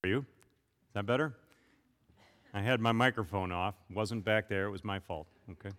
you. Is that better? I had my microphone off. Wasn't back there. It was my fault. Okay.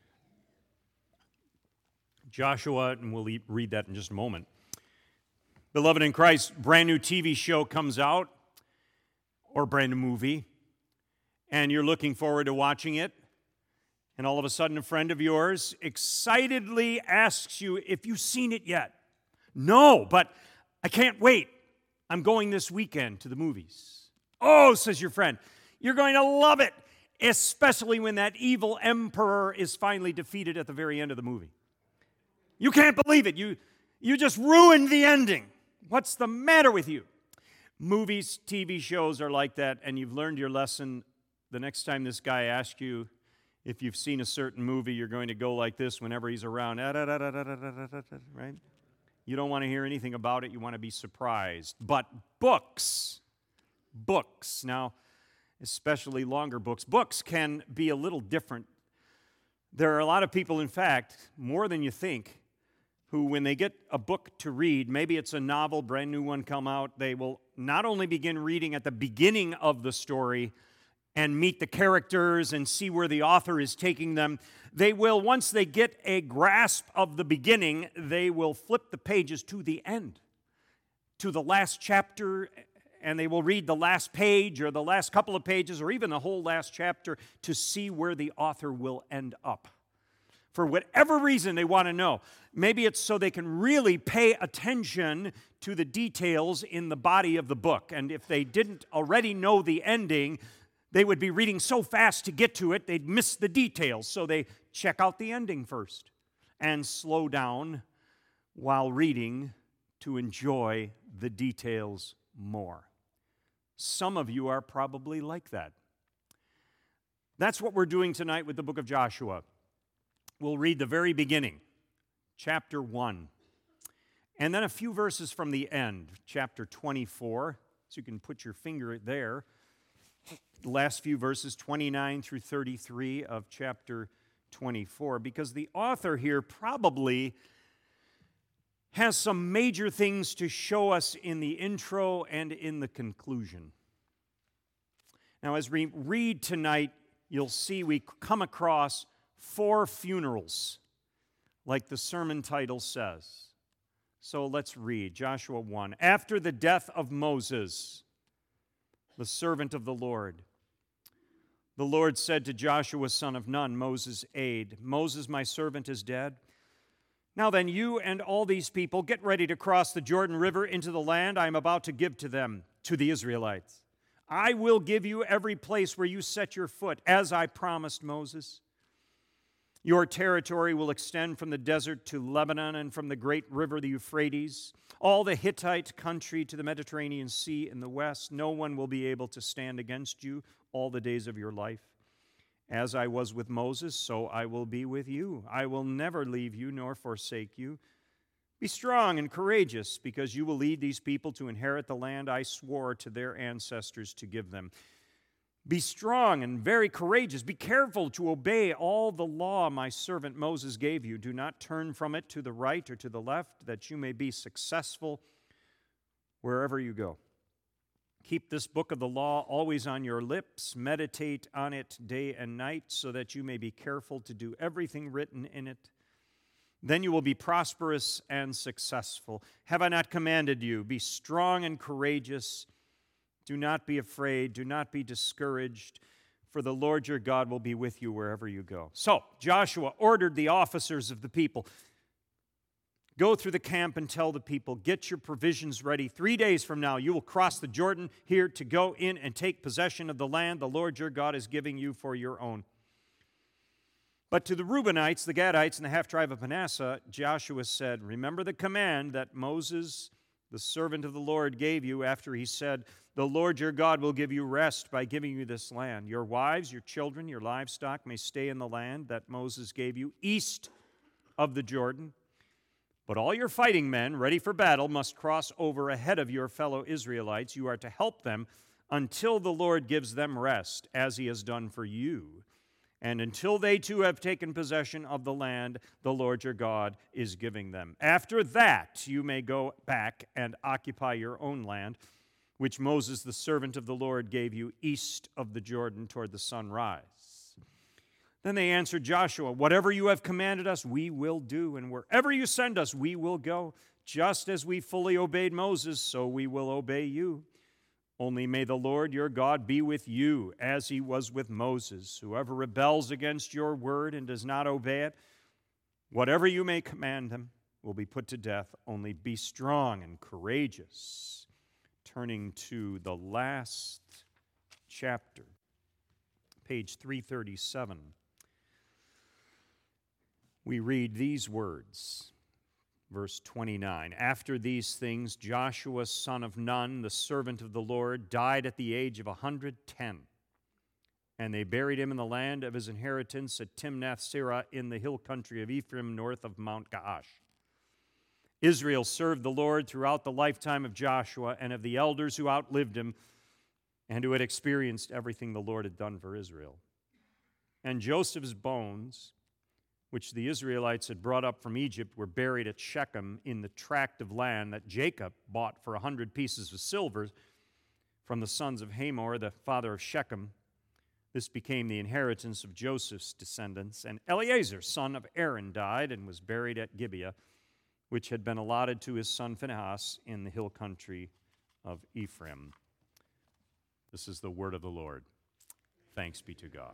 Joshua, and we'll read that in just a moment. Beloved in Christ, brand new TV show comes out, or brand new movie, and you're looking forward to watching it, and all of a sudden a friend of yours excitedly asks you if you've seen it yet. No, but I can't wait. I'm going this weekend to the movies. Oh, says your friend, you're going to love it, especially when that evil emperor is finally defeated at the very end of the movie. You can't believe it. You just ruined the ending. What's the matter with you? Movies, TV shows are like that, and you've learned your lesson. The next time this guy asks you if you've seen a certain movie, you're going to go like this whenever he's around, right? You don't want to hear anything about it. You want to be surprised. But books, now, especially longer books can be a little different. There are a lot of people, in fact, more than you think, who, when they get a book to read, maybe it's a novel, brand new one come out, they will not only begin reading at the beginning of the story and meet the characters and see where the author is taking them, they will, once they get a grasp of the beginning, they will flip the pages to the end, to the last chapter, and they will read the last page or the last couple of pages or even the whole last chapter to see where the author will end up. For whatever reason they want to know. Maybe it's so they can really pay attention to the details in the body of the book. And if they didn't already know the ending, they would be reading so fast to get to it, they'd miss the details. So they check out the ending first and slow down while reading to enjoy the details more. Some of you are probably like that. That's what we're doing tonight with the book of Joshua. We'll read the very beginning, chapter 1, and then a few verses from the end, chapter 24, so you can put your finger there. The last few verses, 29 through 33 of chapter 24, because the author here probably has some major things to show us in the intro and in the conclusion. Now, as we read tonight, you'll see we come across 4 funerals, like the sermon title says. So let's read Joshua 1. After the death of Moses, the servant of the Lord said to Joshua, son of Nun, Moses' aide, Moses, my servant, is dead. Now then, you and all these people get ready to cross the Jordan River into the land I am about to give to them, to the Israelites. I will give you every place where you set your foot, as I promised Moses. Your territory will extend from the desert to Lebanon and from the great river, the Euphrates, all the Hittite country to the Mediterranean Sea in the west. No one will be able to stand against you all the days of your life. As I was with Moses, so I will be with you. I will never leave you nor forsake you. Be strong and courageous, because you will lead these people to inherit the land I swore to their ancestors to give them. Be strong and very courageous. Be careful to obey all the law my servant Moses gave you. Do not turn from it to the right or to the left, that you may be successful wherever you go. Keep this book of the law always on your lips. Meditate on it day and night, so that you may be careful to do everything written in it. Then you will be prosperous and successful. Have I not commanded you? Be strong and courageous. Do not be afraid. Do not be discouraged, for the Lord your God will be with you wherever you go. So Joshua ordered the officers of the people, go through the camp and tell the people, get your provisions ready. 3 days from now, you will cross the Jordan here to go in and take possession of the land the Lord your God is giving you for your own. But to the Reubenites, the Gadites, and the half-tribe of Manasseh, Joshua said, remember the command that Moses, the servant of the Lord, gave you after he said, the Lord your God will give you rest by giving you this land. Your wives, your children, your livestock may stay in the land that Moses gave you east of the Jordan. But all your fighting men ready for battle must cross over ahead of your fellow Israelites. You are to help them until the Lord gives them rest, as he has done for you. And until they too have taken possession of the land the Lord your God is giving them. After that, you may go back and occupy your own land, which Moses, the servant of the Lord, gave you east of the Jordan toward the sunrise. Then they answered Joshua, whatever you have commanded us, we will do, and wherever you send us, we will go. Just as we fully obeyed Moses, so we will obey you. Only may the Lord your God be with you, as he was with Moses. Whoever rebels against your word and does not obey it, whatever you may command them, will be put to death. Only be strong and courageous. Turning to the last chapter, page 337, we read these words, verse 29. After these things, Joshua, son of Nun, the servant of the Lord, died at the age of 110. And they buried him in the land of his inheritance at Timnath-Serah in the hill country of Ephraim, north of Mount Gaash. Israel served the Lord throughout the lifetime of Joshua and of the elders who outlived him and who had experienced everything the Lord had done for Israel. And Joseph's bones, which the Israelites had brought up from Egypt, were buried at Shechem in the tract of land that Jacob bought for 100 pieces of silver from the sons of Hamor, the father of Shechem. This became the inheritance of Joseph's descendants. And Eleazar, son of Aaron, died and was buried at Gibeah, which had been allotted to his son Phinehas in the hill country of Ephraim. This is the word of the Lord. Thanks be to God.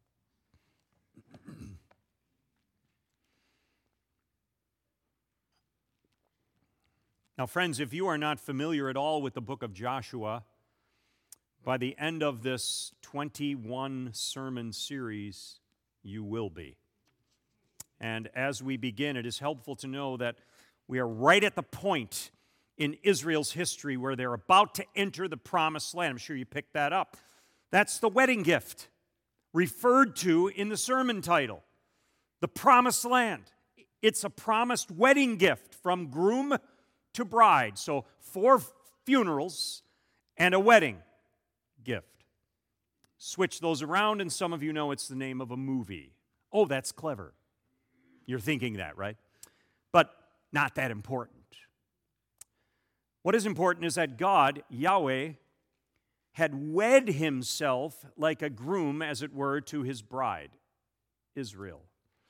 Now, friends, if you are not familiar at all with the book of Joshua, by the end of this 21 sermon series, you will be. And as we begin, it is helpful to know that we are right at the point in Israel's history where they're about to enter the promised land. I'm sure you picked that up. That's the wedding gift referred to in the sermon title, the promised land. It's a promised wedding gift from groom to bride. So 4 funerals and a wedding gift. Switch those around, and some of you know it's the name of a movie. Oh, that's clever. You're thinking that, right? But not that important. What is important is that God, Yahweh, had wed himself like a groom, as it were, to his bride, Israel.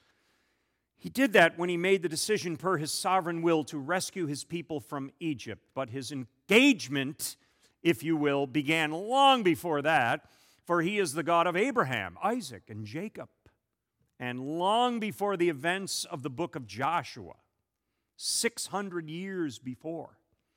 He did that when he made the decision per his sovereign will to rescue his people from Egypt. But his engagement, if you will, began long before that, for he is the God of Abraham, Isaac, and Jacob. And long before the events of the book of Joshua, 600 years before,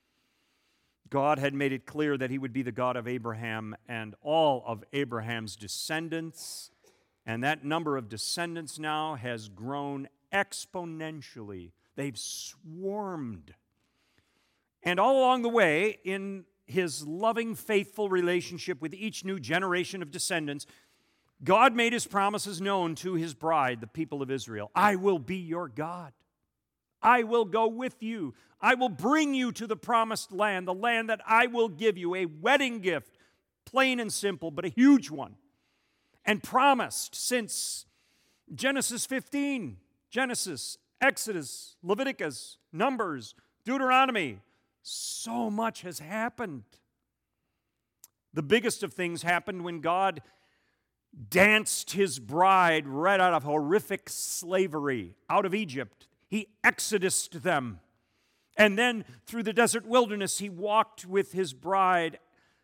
God had made it clear that he would be the God of Abraham and all of Abraham's descendants. And that number of descendants now has grown exponentially. They've swarmed. And all along the way, in his loving, faithful relationship with each new generation of descendants, God made his promises known to his bride, the people of Israel. I will be your God. I will go with you. I will bring you to the promised land, the land that I will give you, a wedding gift, plain and simple, but a huge one. And promised since Genesis 15, Genesis, Exodus, Leviticus, Numbers, Deuteronomy. So much has happened. The biggest of things happened when God danced his bride right out of horrific slavery, out of Egypt. He exodused them. And then through the desert wilderness, he walked with his bride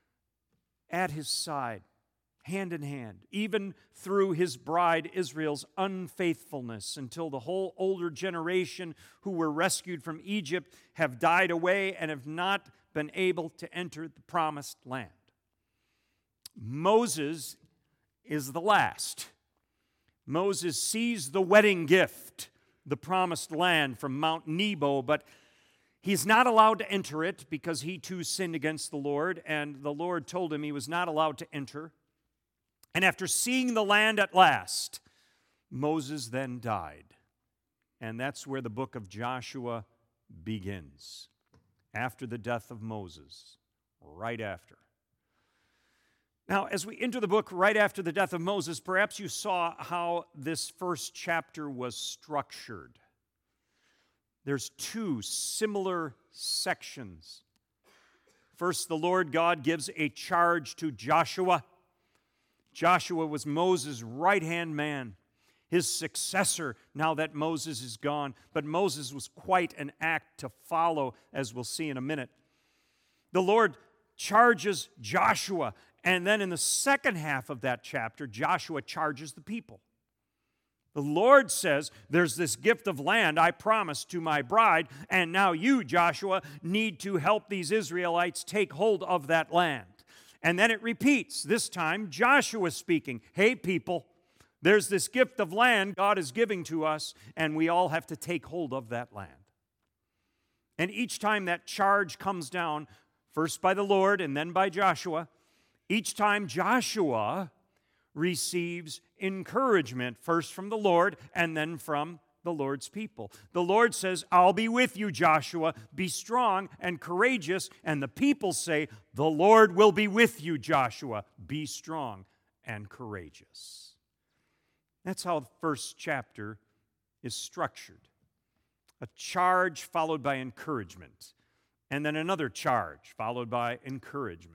at his side, hand in hand, even through his bride Israel's unfaithfulness, until the whole older generation who were rescued from Egypt have died away and have not been able to enter the promised land. Moses is the last. Moses sees the wedding gift, the promised land from Mount Nebo, but he's not allowed to enter it because he too sinned against the Lord, and the Lord told him he was not allowed to enter. And after seeing the land at last, Moses then died. And that's where the book of Joshua begins. After the death of Moses, right after. Now, as we enter the book right after the death of Moses, perhaps you saw how this first chapter was structured. There's 2 similar sections. First, the Lord God gives a charge to Joshua. Joshua was Moses' right-hand man, his successor now that Moses is gone. But Moses was quite an act to follow, as we'll see in a minute. The Lord charges Joshua, and then in the second half of that chapter, Joshua charges the people. The Lord says, there's this gift of land I promised to my bride, and now you, Joshua, need to help these Israelites take hold of that land. And then it repeats. This time, Joshua speaking. Hey, people, there's this gift of land God is giving to us, and we all have to take hold of that land. And each time that charge comes down, first by the Lord and then by Joshua, each time Joshua receives encouragement, first from the Lord and then from the Lord's people. The Lord says, I'll be with you, Joshua. Be strong and courageous. And the people say, the Lord will be with you, Joshua. Be strong and courageous. That's how the first chapter is structured. A charge followed by encouragement. And then another charge followed by encouragement.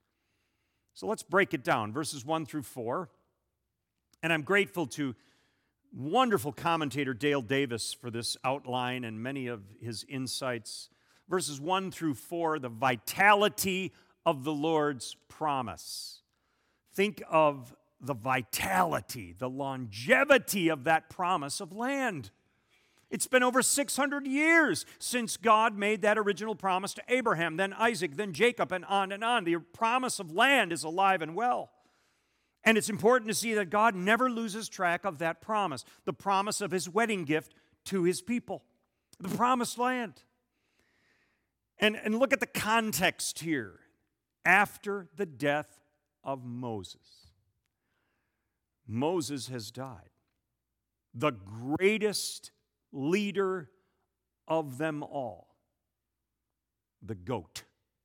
So let's break it down, verses 1 through 4. And I'm grateful to wonderful commentator Dale Davis for this outline and many of his insights. Verses 1 through 4, the vitality of the Lord's promise. Think of the vitality, the longevity of that promise of land. It's been over 600 years since God made that original promise to Abraham, then Isaac, then Jacob, and on and on. The promise of land is alive and well. And it's important to see that God never loses track of that promise, the promise of his wedding gift to his people, the promised land. And look at the context here. After the death of Moses, Moses has died. The greatest leader of them all, the goat,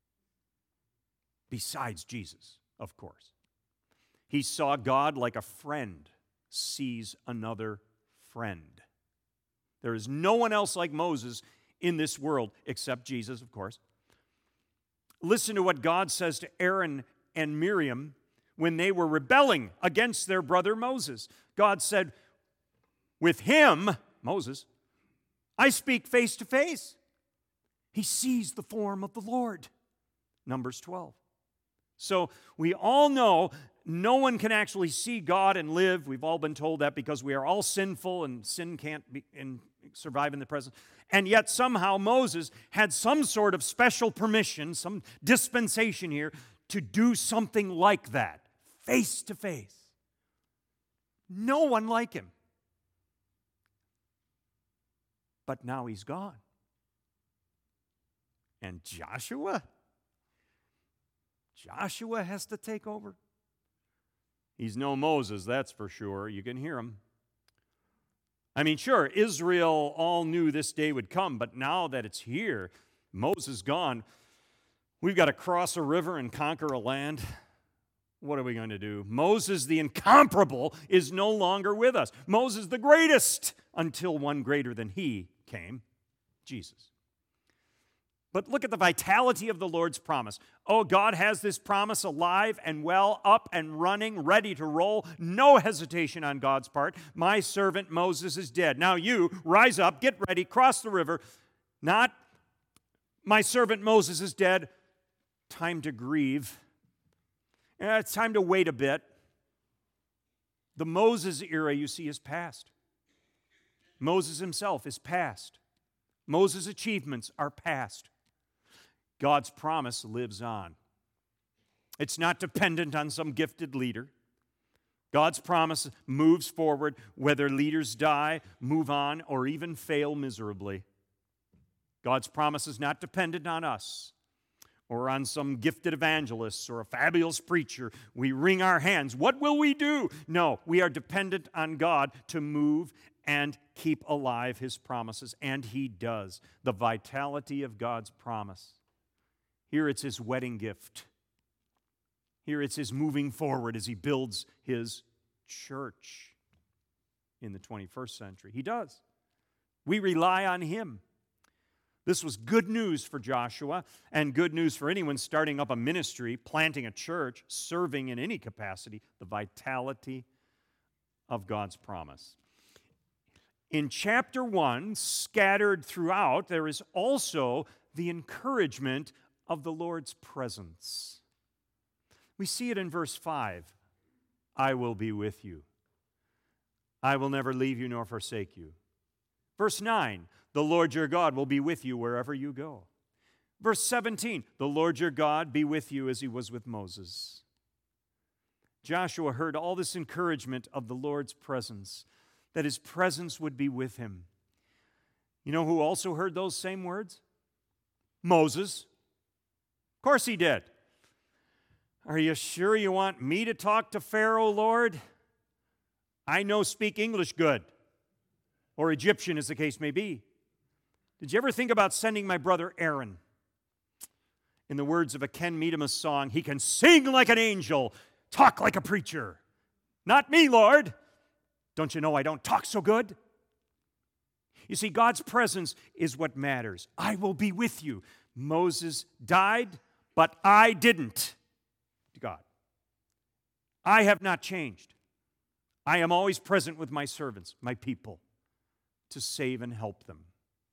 besides Jesus, of course. He saw God like a friend sees another friend. There is no one else like Moses in this world except Jesus, of course. Listen to what God says to Aaron and Miriam when they were rebelling against their brother Moses. God said, with him, Moses, I speak face to face. He sees the form of the Lord. Numbers 12. So we all know no one can actually see God and live. We've all been told that because we are all sinful and sin can't survive in the present. And yet somehow Moses had some sort of special permission, some dispensation here to do something like that, face to face. No one like him. But now he's gone. And Joshua has to take over. He's no Moses, that's for sure. You can hear him. I mean, sure, Israel all knew this day would come, but now that it's here, Moses gone, we've got to cross a river and conquer a land. What are we going to do? Moses, the incomparable, is no longer with us. Moses, the greatest, until one greater than he came, Jesus. But look at the vitality of the Lord's promise. Oh, God has this promise alive and well, up and running, ready to roll. No hesitation on God's part. My servant Moses is dead. Now you, rise up, get ready, cross the river. Not, my servant Moses is dead. Time to grieve. It's time to wait a bit. The Moses era, you see, is past. Moses himself is past. Moses' achievements are past. God's promise lives on. It's not dependent on some gifted leader. God's promise moves forward whether leaders die, move on, or even fail miserably. God's promise is not dependent on us or on some gifted evangelist or a fabulous preacher. We wring our hands. What will we do? No, we are dependent on God to move and keep alive his promises, and he does. The vitality of God's promise. Here it's his wedding gift. Here it's his moving forward as he builds his church in the 21st century. He does. We rely on him. This was good news for Joshua and good news for anyone starting up a ministry, planting a church, serving in any capacity, the vitality of God's promise. In chapter 1, scattered throughout, there is also the encouragement of the Lord's presence. We see it in verse 5. I will be with you. I will never leave you nor forsake you. Verse 9, the Lord your God will be with you wherever you go. Verse 17, the Lord your God be with you as he was with Moses. Joshua heard all this encouragement of the Lord's presence, that his presence would be with him. You know who also heard those same words? Moses. Of course he did. Are you sure you want me to talk to Pharaoh, Lord? I know speak English good, or Egyptian as the case may be. Did you ever think about sending my brother Aaron? In the words of a Ken Medema song, he can sing like an angel, talk like a preacher. Not me, Lord. Don't you know I don't talk so good? You see, God's presence is what matters. I will be with you. Moses died, but I didn't. God, I have not changed. I am always present with my servants, my people, to save and help them.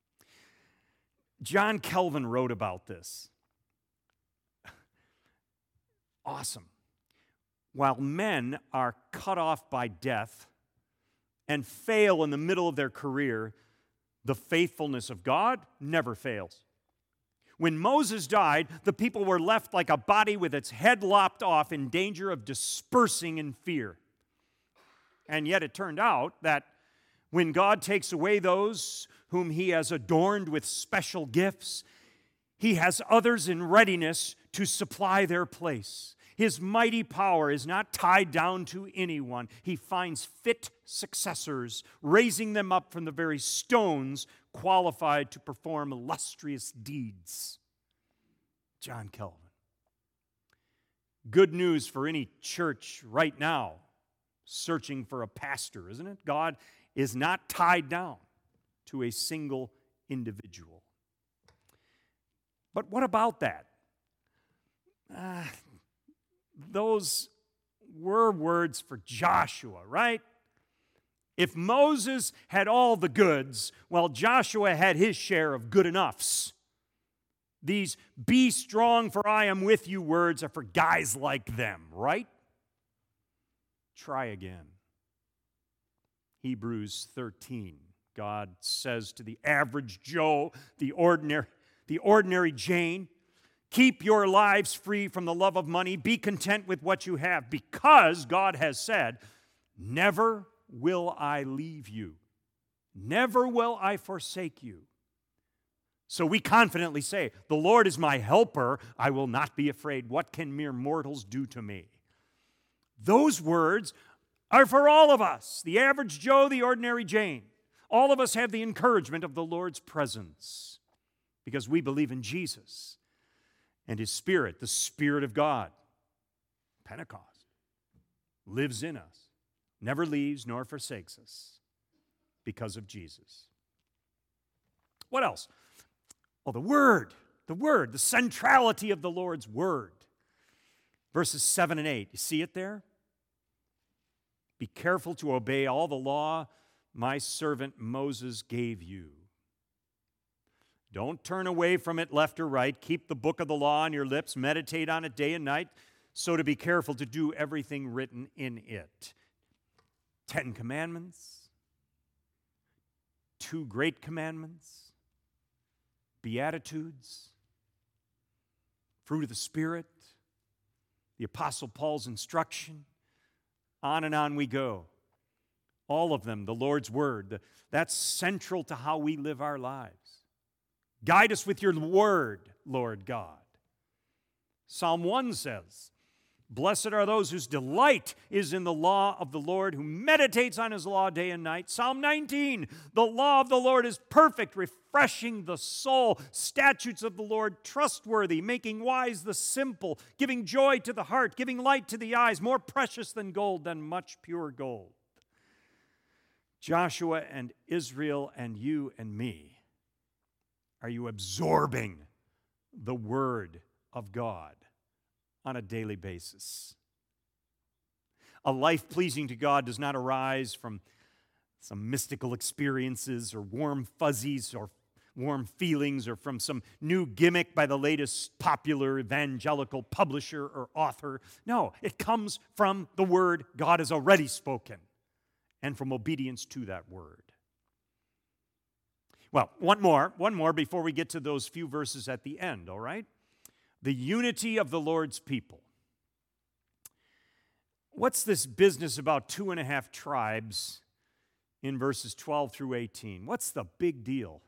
John Calvin wrote about this. Awesome. While men are cut off by death and fail in the middle of their career, the faithfulness of God never fails. When Moses died, the people were left like a body with its head lopped off in danger of dispersing in fear. And yet it turned out that when God takes away those whom he has adorned with special gifts, he has others in readiness to supply their place. His mighty power is not tied down to anyone. He finds fit successors, raising them up from the very stones qualified to perform illustrious deeds. John Calvin. Good news for any church right now searching for a pastor, isn't it? God is not tied down to a single individual. But what about that? Those were words for Joshua, right? If Moses had all the goods, well, Joshua had his share of good enoughs. These "be strong for I am with you" words are for guys like them, right? Try again. Hebrews 13. God says to the average Joe, the ordinary Jane, keep your lives free from the love of money. Be content with what you have, because God has said, never will I leave you. Never will I forsake you. So we confidently say, the Lord is my helper. I will not be afraid. What can mere mortals do to me? Those words are for all of us, the average Joe, the ordinary Jane. All of us have the encouragement of the Lord's presence because we believe in Jesus and His Spirit, the Spirit of God. Pentecost lives in us, never leaves nor forsakes us because of Jesus. What else? Oh, the Word, the centrality of the Lord's Word. Verses 7 and 8, you see it there? Be careful to obey all the law my servant Moses gave you. Don't turn away from it left or right. Keep the book of the law on your lips. Meditate on it day and night, so to be careful to do everything written in it. 10 commandments, 2 great commandments, Beatitudes, fruit of the Spirit, the Apostle Paul's instruction. On and on we go. All of them, the Lord's Word. That's central to how we live our lives. Guide us with your Word, Lord God. Psalm 1 says, blessed are those whose delight is in the law of the Lord, who meditates on His law day and night. Psalm 19, the law of the Lord is perfect, refreshing the soul. Statutes of the Lord trustworthy, making wise the simple, giving joy to the heart, giving light to the eyes, more precious than gold, than much pure gold. Joshua and Israel and you and me Are you absorbing the Word of God on a daily basis? A life pleasing to God does not arise from some mystical experiences or warm fuzzies or warm feelings or from some new gimmick by the latest popular evangelical publisher or author. No, it comes from the Word God has already spoken and from obedience to that Word. Well, one more before we get to those few verses at the end, all right? The unity of the Lord's people. What's this business about 2.5 tribes in verses 12 through 18? What's the big deal?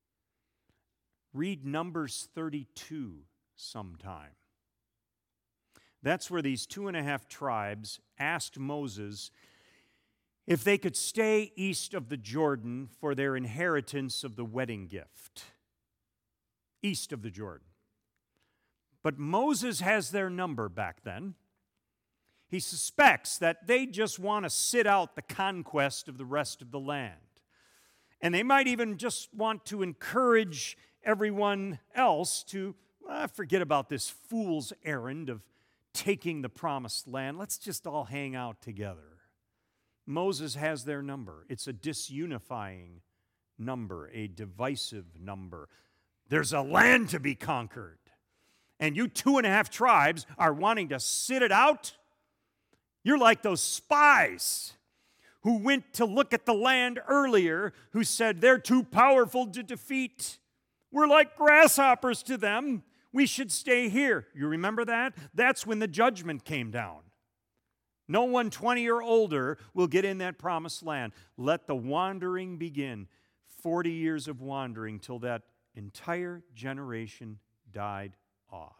Read Numbers 32 sometime. That's where these 2.5 tribes asked Moses if they could stay east of the Jordan for their inheritance of the wedding gift. East of the Jordan. But Moses has their number back then. He suspects that they just want to sit out the conquest of the rest of the land. And they might even just want to encourage everyone else to forget about this fool's errand of taking the promised land. Let's just all hang out together. Moses has their number. It's a disunifying number, a divisive number. There's a land to be conquered. And you 2.5 tribes are wanting to sit it out? You're like those spies who went to look at the land earlier, who said they're too powerful to defeat. We're like grasshoppers to them. We should stay here. You remember that? That's when the judgment came down. No one 20 or older will get in that promised land. Let the wandering begin. 40 years of wandering till that entire generation died off.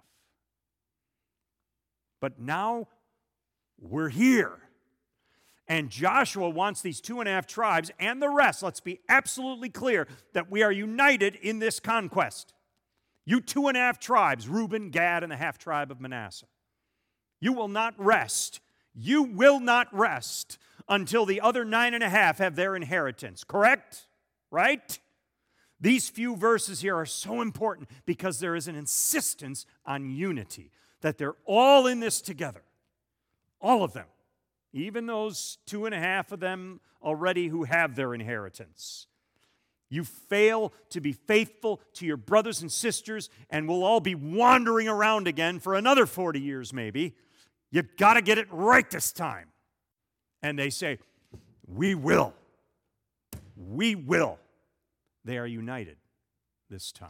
But now we're here. And Joshua wants these 2.5 tribes and the rest, let's be absolutely clear, that we are united in this conquest. You 2.5 tribes, Reuben, Gad, and the half tribe of Manasseh. You will not rest. You will not rest until the other 9.5 have their inheritance. Correct? Right? These few verses here are so important because there is an insistence on unity, that they're all in this together. All of them. Even those 2.5 of them already who have their inheritance. You fail to be faithful to your brothers and sisters, and we'll all be wandering around again for another 40 years maybe. You've got to get it right this time. And they say, we will. We will. They are united this time.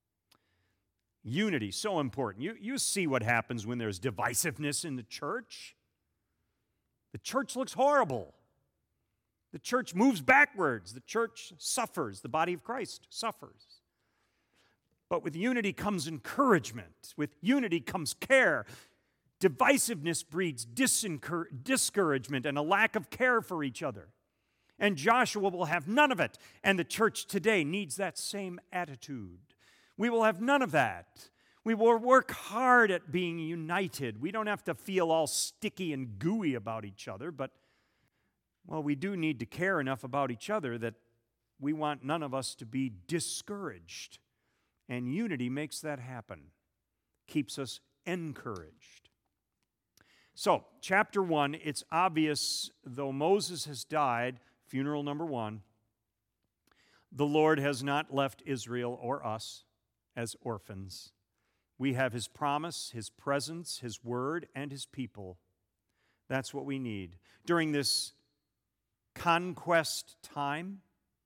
Unity, so important. You see what happens when there's divisiveness in the church. The church looks horrible. The church moves backwards. The church suffers. The body of Christ suffers. But with unity comes encouragement. With unity comes care. Divisiveness breeds discouragement and a lack of care for each other. And Joshua will have none of it. And the church today needs that same attitude. We will have none of that. We will work hard at being united. We don't have to feel all sticky and gooey about each other, but, well, we do need to care enough about each other that we want none of us to be discouraged. And unity makes that happen, keeps us encouraged. So, chapter 1, it's obvious, though Moses has died, funeral number 1, the Lord has not left Israel or us as orphans. We have His promise, His presence, His word, and His people. That's what we need. During this conquest time,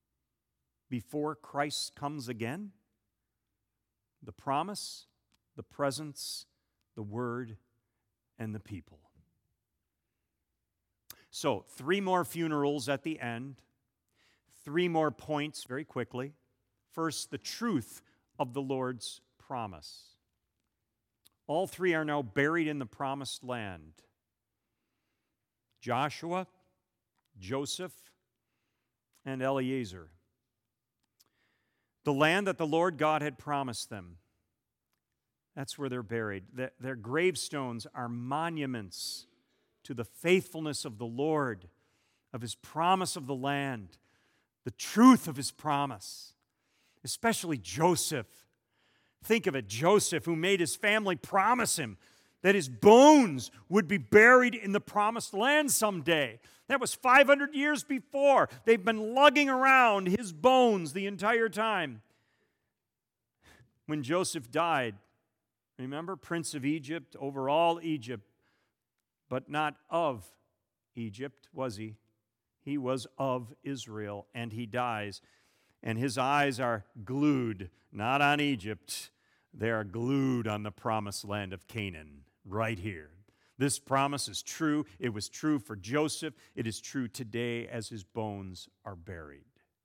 before Christ comes again, the promise, the presence, the word, and the people. So, 3 more funerals at the end. 3 more points very quickly. First, the truth of the Lord's promise. All 3 are now buried in the promised land. Joshua, Joseph, and Eliezer. The land that the Lord God had promised them. That's where they're buried. Their gravestones are monuments to the faithfulness of the Lord, of His promise of the land, the truth of His promise. especially Joseph. Think of it, Joseph, who made his family promise him that his bones would be buried in the promised land someday. That was 500 years before. They've been lugging around his bones the entire time. When Joseph died, remember, Prince of Egypt, over all Egypt, but not of Egypt, was he? He was of Israel, and he dies. And his eyes are glued, not on Egypt, they are glued on the promised land of Canaan, right here. This promise is true. It was true for Joseph. It is true today as his bones are buried.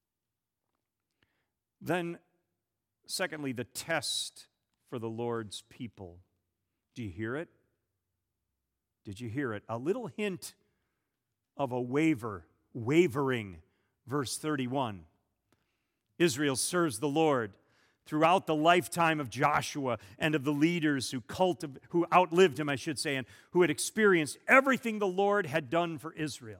Then, secondly, the test for the Lord's people. Do you hear it? Did you hear it? A little hint of a wavering, verse 31. Israel serves the Lord throughout the lifetime of Joshua and of the leaders who outlived him, and who had experienced everything the Lord had done for Israel.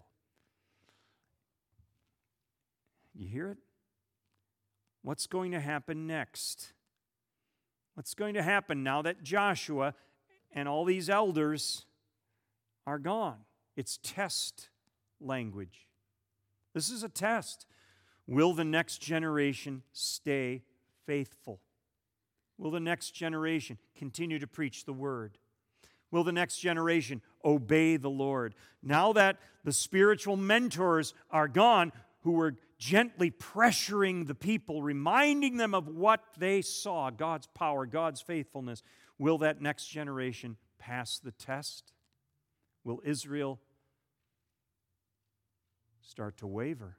You hear it? What's going to happen next? What's going to happen now that Joshua and all these elders are gone? It's test language. This is a test. Will the next generation stay faithful? Will the next generation continue to preach the word? Will the next generation obey the Lord? Now that the spiritual mentors are gone, who were gently pressuring the people, reminding them of what they saw, God's power, God's faithfulness, will that next generation pass the test? Will Israel start to waver?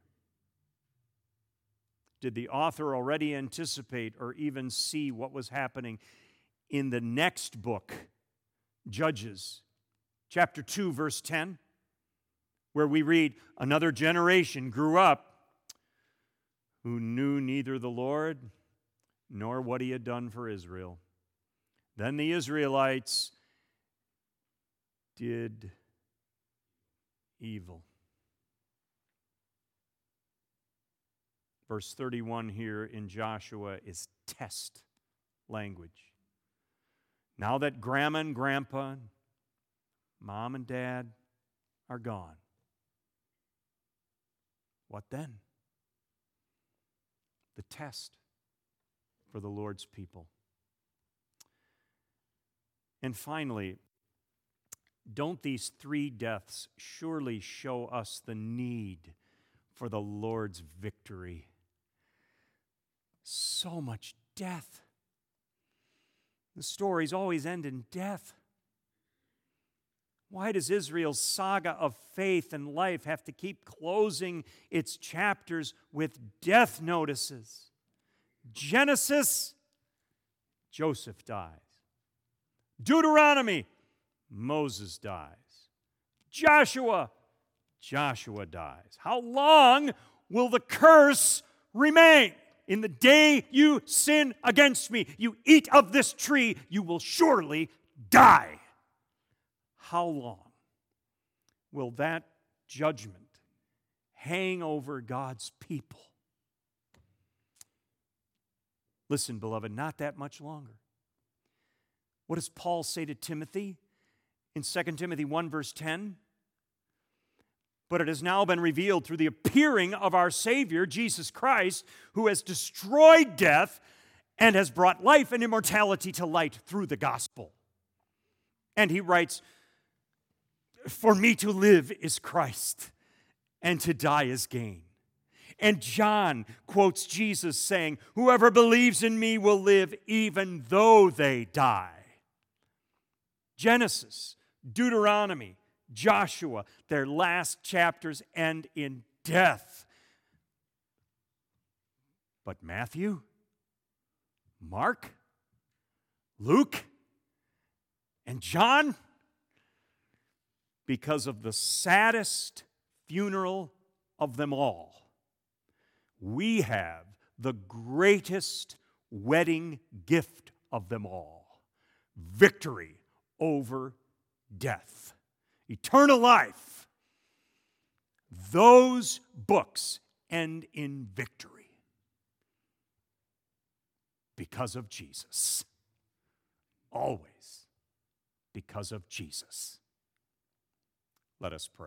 Did the author already anticipate or even see what was happening in the next book, Judges, chapter 2, verse 10, where we read, another generation grew up who knew neither the Lord nor what he had done for Israel. Then the Israelites did evil. Verse 31 here in Joshua is test language. Now that grandma and grandpa, mom and dad are gone, what then? The test for the Lord's people. And finally, don't these three deaths surely show us the need for the Lord's victory? So much death. The stories always end in death. Why does Israel's saga of faith and life have to keep closing its chapters with death notices? Genesis, Joseph dies. Deuteronomy, Moses dies. Joshua dies. How long will the curse remain? In the day you sin against me, you eat of this tree, you will surely die. How long will that judgment hang over God's people? Listen, beloved, not that much longer. What does Paul say to Timothy in 2 Timothy 1, verse 10? But it has now been revealed through the appearing of our Savior, Jesus Christ, who has destroyed death and has brought life and immortality to light through the gospel. And he writes, for me to live is Christ, and to die is gain. And John quotes Jesus saying, whoever believes in me will live even though they die. Genesis, Deuteronomy, Joshua, their last chapters end in death. But Matthew, Mark, Luke, and John, because of the saddest funeral of them all, we have the greatest wedding gift of them all: victory over death. Eternal life. Those books end in victory. because of Jesus. Always because of Jesus. Let us pray.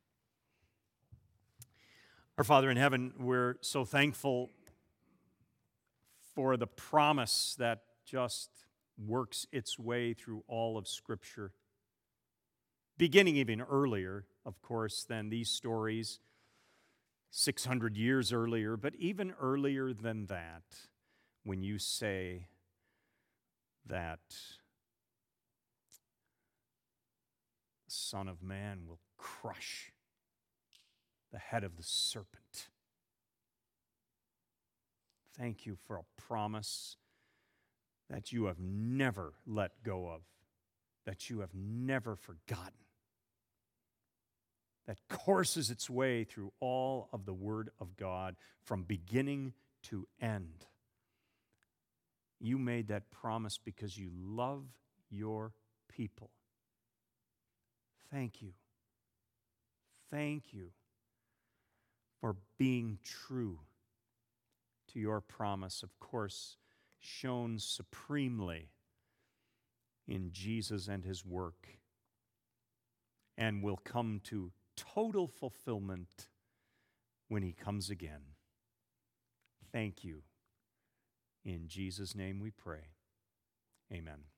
Our Father in heaven, we're so thankful for the promise that just works its way through all of Scripture, beginning even earlier, of course, than these stories, 600 years earlier, but even earlier than that, when you say that the Son of Man will crush the head of the serpent. Thank you for a promise that you have never let go of, that you have never forgotten, that courses its way through all of the Word of God from beginning to end. You made that promise because you love your people. Thank you. Thank you for being true to your promise, of course, shown supremely in Jesus and his work, and will come to total fulfillment when he comes again. Thank you. In Jesus' name we pray. Amen.